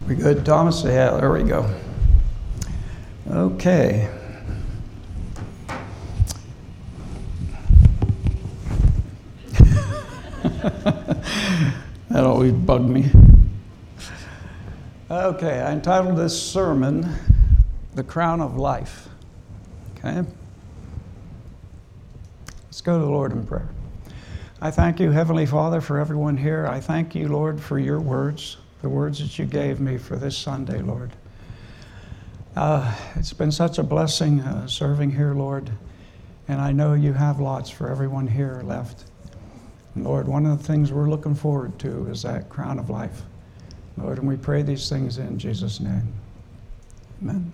We good, Thomas? Yeah, there we go. Okay. That always bugged me. Okay, I entitled this sermon, The Crown of Life. Okay? Let's go to the Lord in prayer. I thank you, Heavenly Father, for everyone here. I thank you, Lord, for your words, the words that you gave me for this Sunday, Lord. It's been such a blessing serving here, Lord, and I know you have lots for everyone here left. And Lord, one of the things we're looking forward to is that crown of life. Lord, and we pray these things in Jesus' name. Amen.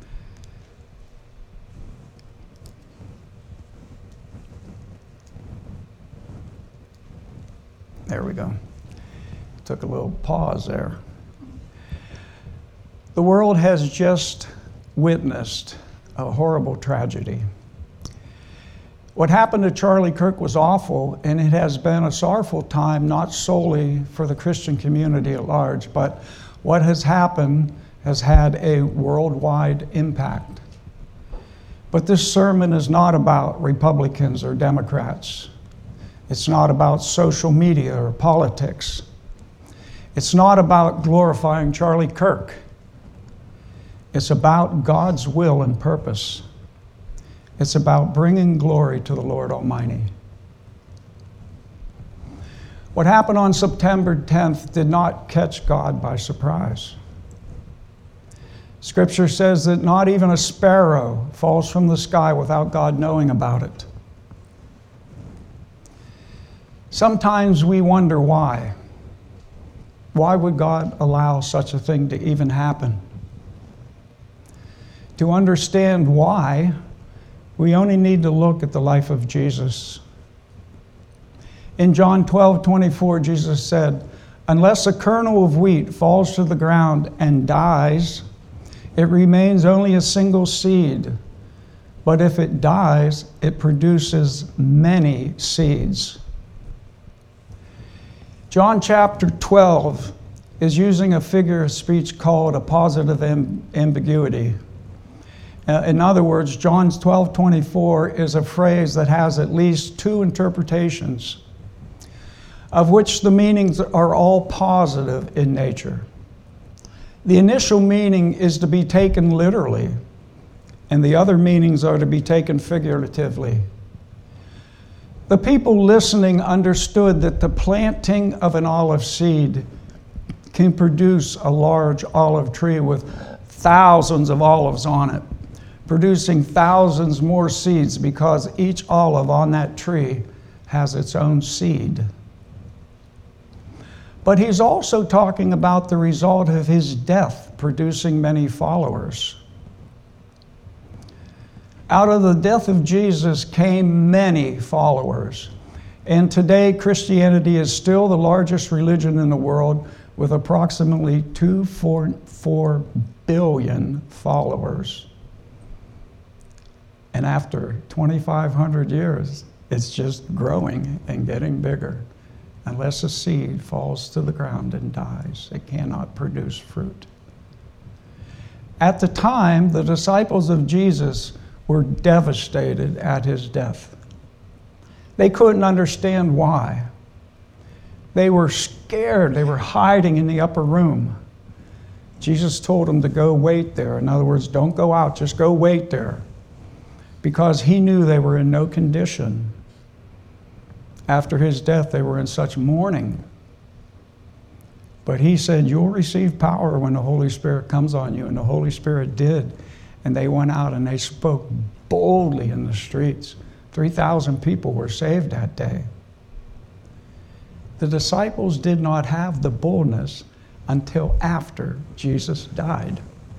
There we go. Took a little pause there. The world has just witnessed a horrible tragedy. What happened to Charlie Kirk was awful, and it has been a sorrowful time, not solely for the Christian community at large, but what has happened has had a worldwide impact. But this sermon is not about Republicans or Democrats. It's not about social media or politics. It's not about glorifying Charlie Kirk. It's about God's will and purpose. It's about bringing glory to the Lord Almighty. What happened on September 10th did not catch God by surprise. Scripture says that not even a sparrow falls from the sky without God knowing about it. Sometimes we wonder why. Why would God allow such a thing to even happen? To understand why, we only need to look at the life of Jesus. In John 12:24, Jesus said, "Unless a kernel of wheat falls to the ground and dies, it remains only a single seed. But if it dies, it produces many seeds." John chapter 12 is using a figure of speech called a positive ambiguity. In other words, John 12:24 is a phrase that has at least two interpretations, of which the meanings are all positive in nature. The initial meaning is to be taken literally, and the other meanings are to be taken figuratively. The people listening understood that the planting of an olive seed can produce a large olive tree with thousands of olives on it, producing thousands more seeds because each olive on that tree has its own seed. But he's also talking about the result of his death producing many followers. Out of the death of Jesus came many followers. And today, Christianity is still the largest religion in the world with approximately 2.4 billion followers. And after 2,500 years, it's just growing and getting bigger. Unless a seed falls to the ground and dies, it cannot produce fruit. At the time, the disciples of Jesus were devastated at his death. They couldn't understand why. They were scared. They were hiding in the upper room. Jesus told them to go wait there. In other words, don't go out, just go wait there. Because he knew they were in no condition. After his death, they were in such mourning. But he said, "You'll receive power when the Holy Spirit comes on you." And the Holy Spirit did. And they went out and they spoke boldly in the streets. 3,000 people were saved that day. The disciples did not have the boldness until after Jesus died.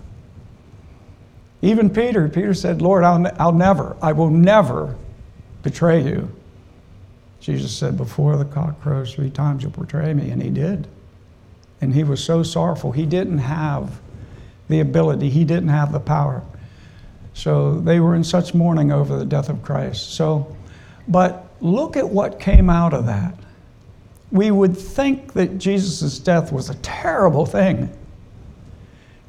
Even Peter said, "Lord, I will never betray you." Jesus said, "Before the cock crows 3 times, you'll betray me." And he did. And he was so sorrowful. He didn't have the ability. He didn't have the power. So they were in such mourning over the death of Christ. But look at what came out of that. We would think that Jesus' death was a terrible thing.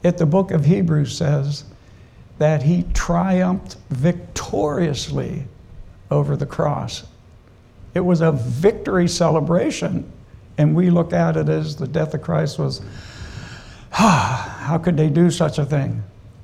Yet the book of Hebrews says that he triumphed victoriously over the cross. It was a victory celebration, and we look at it as the death of Christ was, how could they do such a thing?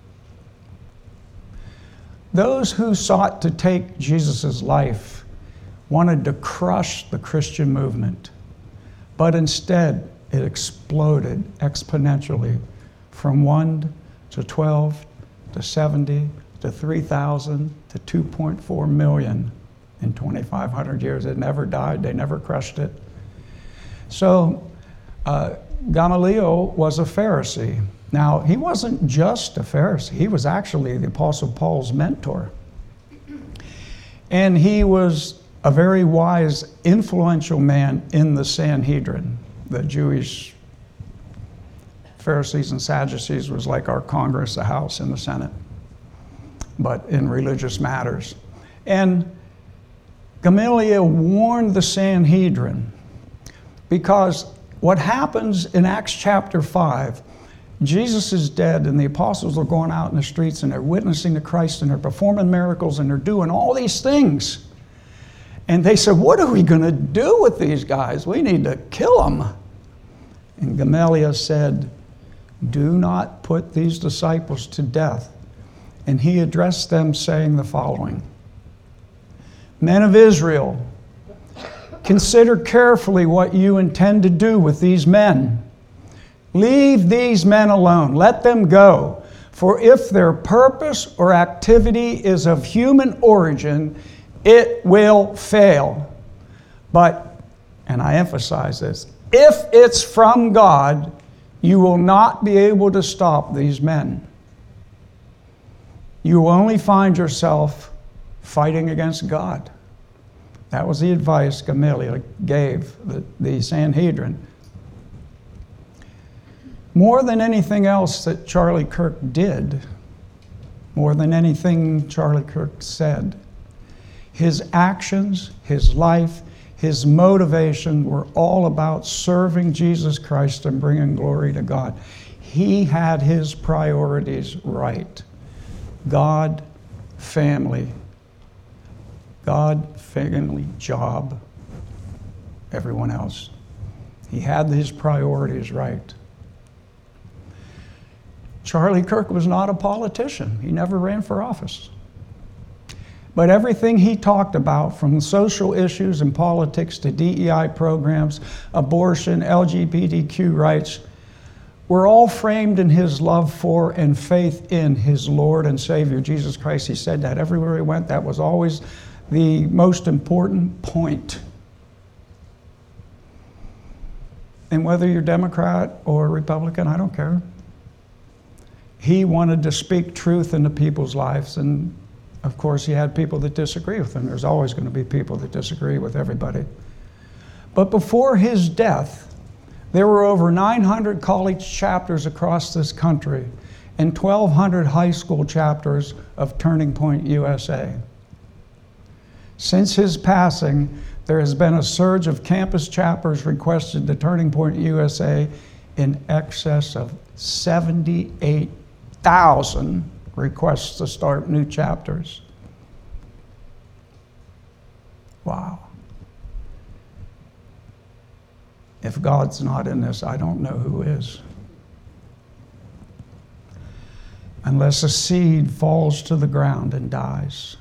Those who sought to take Jesus' life wanted to crush the Christian movement, but instead it exploded exponentially from 1 to 12 to 70 to 3,000 to 2.4 million in 2,500 years. It never died. They never crushed it. So Gamaliel was a Pharisee. Now, he wasn't just a Pharisee. He was actually the Apostle Paul's mentor. And he was a very wise, influential man in the Sanhedrin. The Jewish Pharisees and Sadducees was like our Congress, the House, and the Senate, but in religious matters. And Gamaliel warned the Sanhedrin, because what happens in Acts chapter 5, Jesus is dead and the apostles are going out in the streets and they're witnessing to Christ and they're performing miracles and they're doing all these things. And they said, what are we going to do with these guys? We need to kill them. And Gamaliel said, do not put these disciples to death. And he addressed them saying the following: Men of Israel, consider carefully what you intend to do with these men. Leave these men alone. Let them go. For if their purpose or activity is of human origin, it will fail. But, and I emphasize this, if it's from God, you will not be able to stop these men. You will only find yourself fighting against God. That was the advice Gamaliel gave the Sanhedrin. More than anything else that Charlie Kirk did, more than anything Charlie Kirk said, his actions, his life, his motivation were all about serving Jesus Christ and bringing glory to God. He had his priorities right. God, family, job, everyone else. He had his priorities right. Charlie Kirk was not a politician. He never ran for office. But everything he talked about, from social issues and politics to DEI programs, abortion, LGBTQ rights, were all framed in his love for and faith in his Lord and Savior, Jesus Christ. He said that everywhere he went. That was always the most important point. And whether you're Democrat or Republican, I don't care. He wanted to speak truth into people's lives, and of course he had people that disagree with him. There's always going to be people that disagree with everybody. But before his death, there were over 900 college chapters across this country and 1,200 high school chapters of Turning Point USA. Since his passing, there has been a surge of campus chapters requested to Turning Point USA in excess of 78,000 requests to start new chapters. Wow. If God's not in this, I don't know who is. Unless a seed falls to the ground and dies.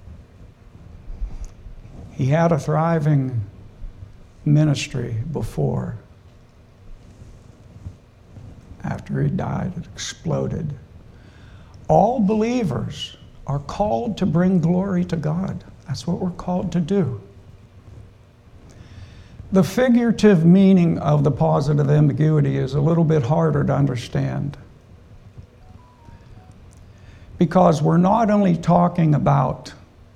He had a thriving ministry before. After he died, it exploded. All believers are called to bring glory to God. That's what we're called to do. The figurative meaning of the positive ambiguity is a little bit harder to understand, because we're not only talking about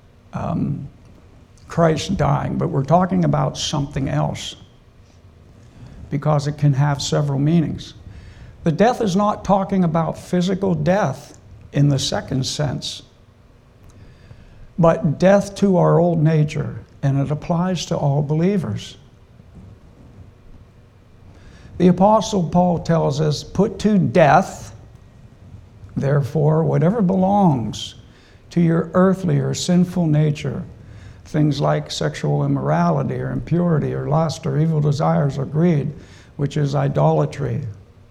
Christ dying, but we're talking about something else, because it can have several meanings. The death is not talking about physical death in the second sense, but death to our old nature, and it applies to all believers. The Apostle Paul tells us, put to death Therefore, whatever belongs to your earthly or sinful nature, things like sexual immorality or impurity or lust or evil desires or greed, which is idolatry.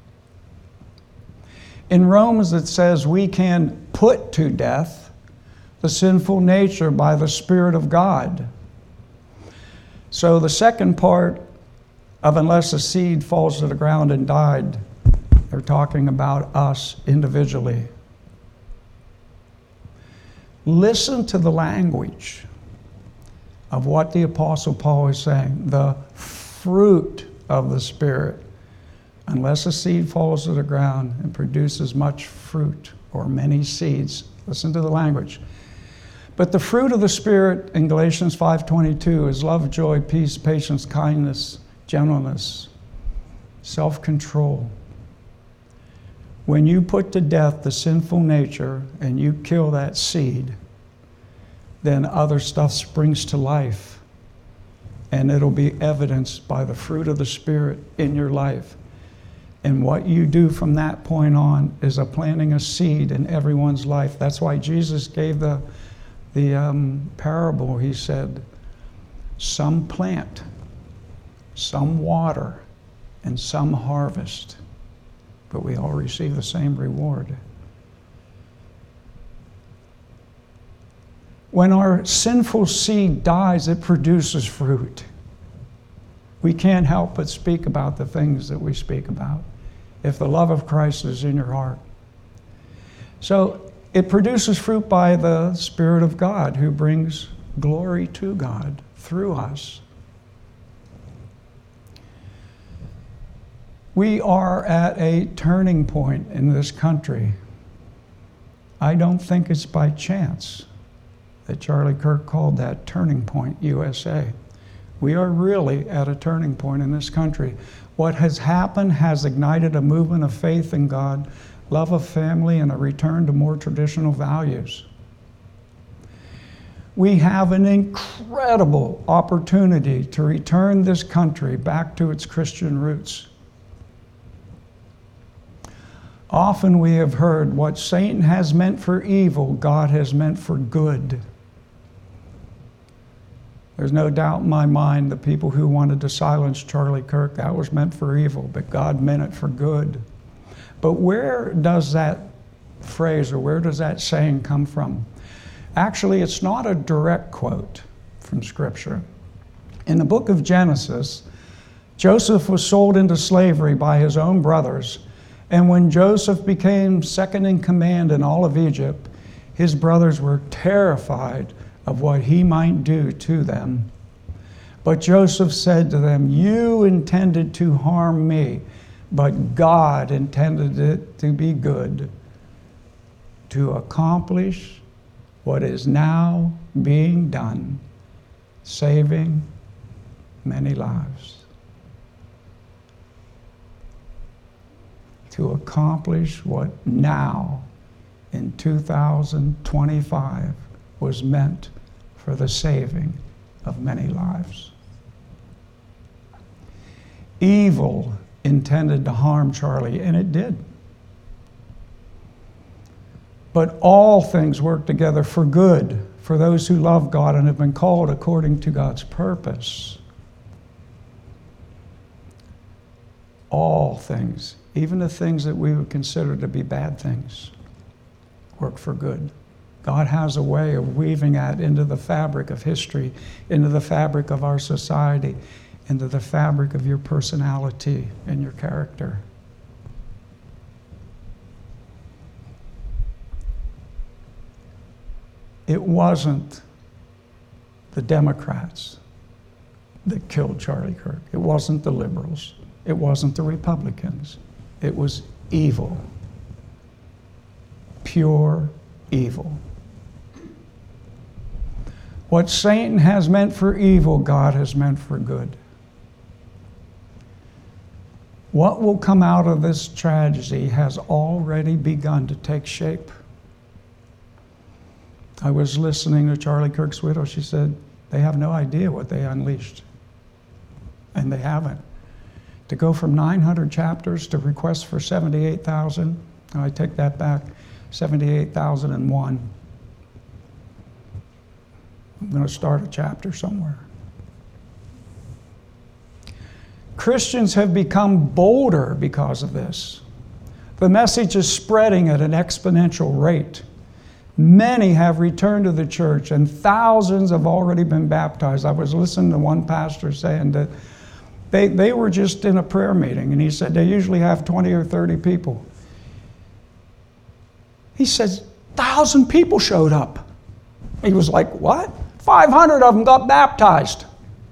In Romans it says we can put to death the sinful nature by the Spirit of God. So the second part of unless a seed falls to the ground and died, they're talking about us individually. Listen to the language of what the Apostle Paul is saying. The fruit of the Spirit. Unless a seed falls to the ground and produces much fruit or many seeds. Listen to the language. But the fruit of the Spirit in Galatians 5:22 is love, joy, peace, patience, kindness, gentleness, self-control. When you put to death the sinful nature and you kill that seed, then other stuff springs to life. And it'll be evidenced by the fruit of the Spirit in your life. And what you do from that point on is planting a seed in everyone's life. That's why Jesus gave the parable. He said, some plant, some water, and some harvest. But we all receive the same reward. When our sinful seed dies, it produces fruit. We can't help but speak about the things that we speak about if the love of Christ is in your heart. So it produces fruit by the Spirit of God who brings glory to God through us. We are at a turning point in this country. I don't think it's by chance that Charlie Kirk called that Turning Point USA. We are really at a turning point in this country. What has happened has ignited a movement of faith in God, love of family, and a return to more traditional values. We have an incredible opportunity to return this country back to its Christian roots. Often we have heard what Satan has meant for evil, God has meant for good. There's no doubt in my mind the people who wanted to silence Charlie Kirk, that was meant for evil, but God meant it for good. But where does that phrase or where does that saying come from? Actually, it's not a direct quote from Scripture. In the book of Genesis, Joseph was sold into slavery by his own brothers, and when Joseph became second in command in all of Egypt, his brothers were terrified of what he might do to them. But Joseph said to them, "You intended to harm me, but God intended it to be good, to accomplish what is now being done, saving many lives." To accomplish what now, in 2025, was meant for the saving of many lives. Evil intended to harm Charlie, and it did. But all things work together for good for those who love God and have been called according to God's purpose. All things, even the things that we would consider to be bad things, work for good. God has a way of weaving that into the fabric of history, into the fabric of our society, into the fabric of your personality and your character. It wasn't the Democrats that killed Charlie Kirk. It wasn't the liberals. It wasn't the Republicans. It was evil. Pure evil. What Satan has meant for evil, God has meant for good. What will come out of this tragedy has already begun to take shape. I was listening to Charlie Kirk's widow. She said they have no idea what they unleashed. And they haven't. To go from 900 chapters to requests for 78,000, I take that back. 78,001. I'm going to start a chapter somewhere. Christians have become bolder because of this. The message is spreading at an exponential rate. Many have returned to the church, and thousands have already been baptized. I was listening to one pastor saying that they were just in a prayer meeting, and he said they usually have 20 or 30 people. He says, 1,000 people showed up. He was like, what? 500 of them got baptized.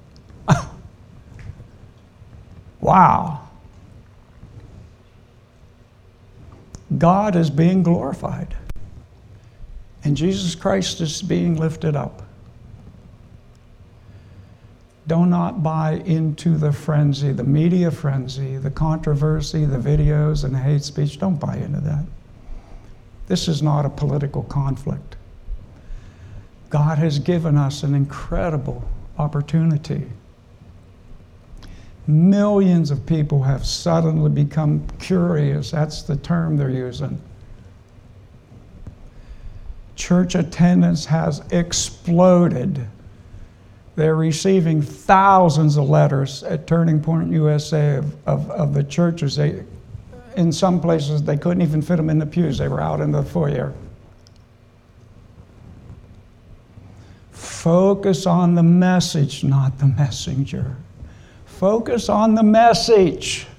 Wow. God is being glorified. And Jesus Christ is being lifted up. Do not buy into the frenzy, the media frenzy, the controversy, the videos, and the hate speech. Don't buy into that. This is not a political conflict. God has given us an incredible opportunity. Millions of people have suddenly become curious. That's the term they're using. Church attendance has exploded. They're receiving thousands of letters at Turning Point USA of the churches. In some places, they couldn't even fit them in the pews. They were out in the foyer. Focus on the message, not the messenger. Focus on the message.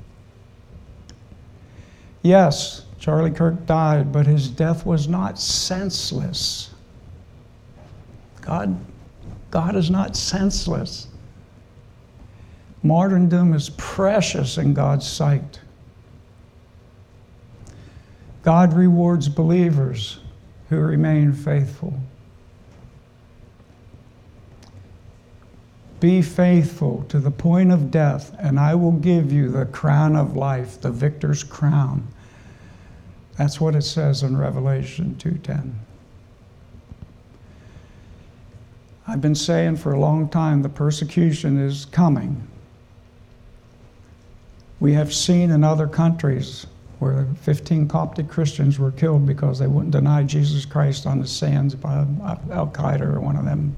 Yes, Charlie Kirk died, but his death was not senseless. God is not senseless. Martyrdom is precious in God's sight. God rewards believers who remain faithful. Be faithful to the point of death, and I will give you the crown of life, the victor's crown. That's what it says in Revelation 2:10. I've been saying for a long time the persecution is coming. We have seen in other countries where 15 Coptic Christians were killed because they wouldn't deny Jesus Christ on the sands by Al-Qaeda or one of them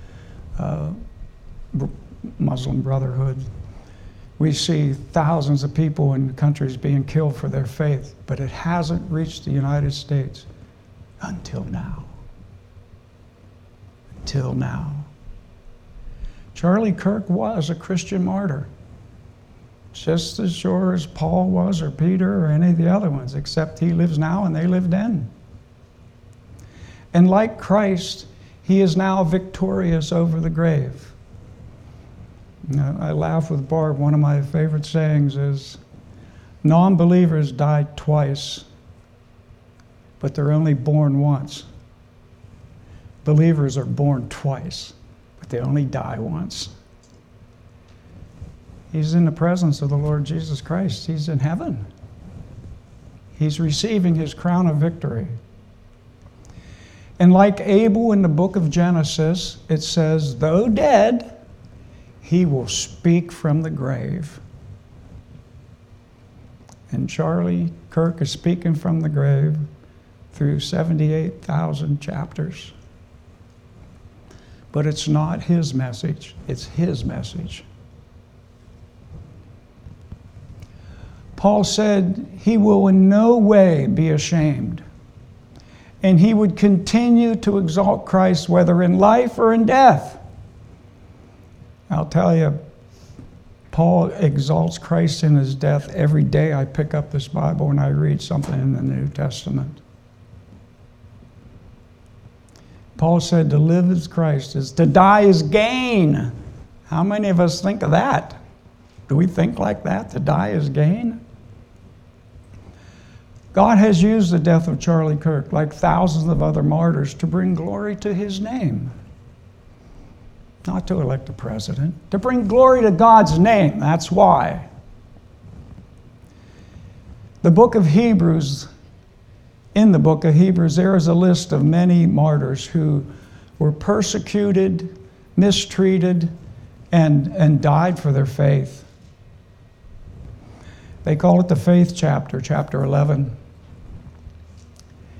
Muslim Brotherhood. We see thousands of people in countries being killed for their faith, but it hasn't reached the United States until now. Until now. Charlie Kirk was a Christian martyr, just as sure as Paul was or Peter or any of the other ones, except he lives now and they lived then. And like Christ, he is now victorious over the grave. Now, I laugh with Barb. One of my favorite sayings is, non-believers die twice, but they're only born once. Believers are born twice, but they only die once. He's in the presence of the Lord Jesus Christ. He's in heaven. He's receiving his crown of victory. And like Abel in the book of Genesis, it says, though dead, he will speak from the grave. And Charlie Kirk is speaking from the grave through 78,000 chapters. But it's not his message, it's his message. Paul said he will in no way be ashamed, and he would continue to exalt Christ whether in life or in death. I'll tell you, Paul exalts Christ in his death every day I pick up this Bible and I read something in the New Testament. Paul said to live as Christ is to die is gain. How many of us think of that? Do we think like that? To die is gain? God has used the death of Charlie Kirk, like thousands of other martyrs, to bring glory to his name. Not to elect a president, to bring glory to God's name. That's why. The book of Hebrews, in the book of Hebrews, there is a list of many martyrs who were persecuted, mistreated, and died for their faith. They call it the faith chapter, chapter 11.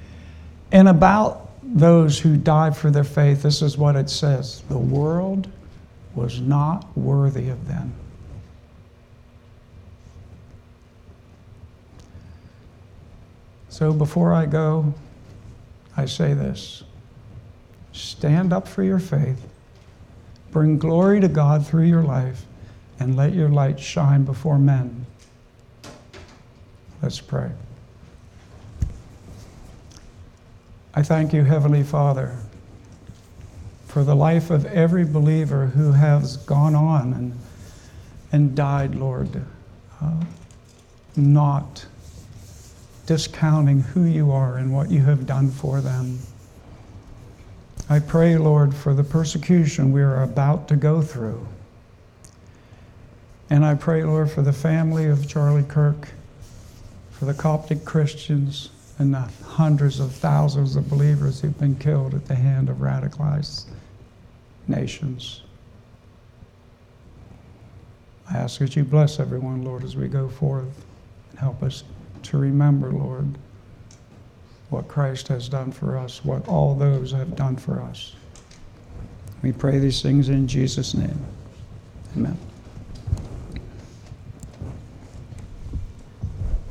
And about those who died for their faith, this is what it says: the world was not worthy of them. So before I go, I say this: stand up for your faith, bring glory to God through your life, and let your light shine before men. Let's pray. I thank you, Heavenly Father, for the life of every believer who has gone on and died, Lord, not discounting who you are and what you have done for them. I pray, Lord, for the persecution we are about to go through. And I pray, Lord, for the family of Charlie Kirk, for the Coptic Christians, and the hundreds of thousands of believers who've been killed at the hand of radicalized nations. I ask that you bless everyone, Lord, as we go forth, and help us to remember, Lord, what Christ has done for us, what all those have done for us. We pray these things in Jesus' name. Amen.